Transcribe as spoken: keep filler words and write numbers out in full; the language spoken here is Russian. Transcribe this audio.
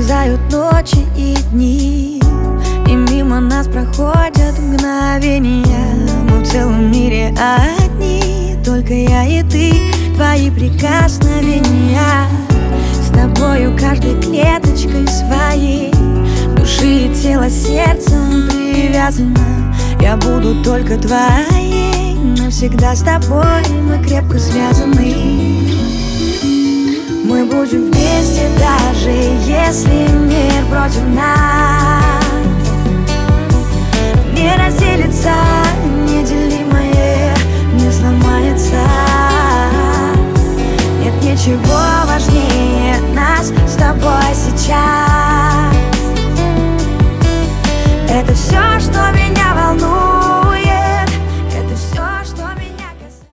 исчезают ночи и дни, и мимо нас проходят мгновения. Мы в целом мире одни, только я и ты, твои прикосновения. С тобою каждой клеточкой своей души и тела сердцем привязана. Я буду только твоей, навсегда с тобой мы крепко связаны. Мы будем вместе, даже если мир против нас. Не разделится неделимое, не сломается. Нет ничего важнее нас с тобой сейчас.